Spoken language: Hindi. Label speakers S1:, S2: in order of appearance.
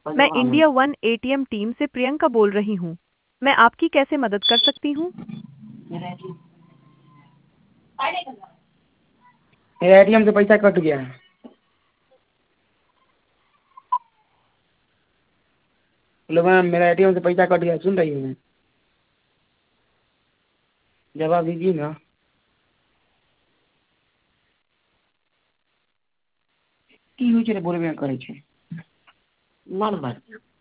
S1: मैं इंडिया वन एटीएम टीम से प्रियंका बोल रही हूँ। मैं आपकी कैसे मदद कर सकती हूँ?
S2: मेरा एटीएम से पैसा कट गया है। हेलो मैम, मेरा एटीएम से पैसा कट गया, सुन रही हूँ? जवाब दीजिए ना। की होइ छै रे बोलबे करे छै। मार मार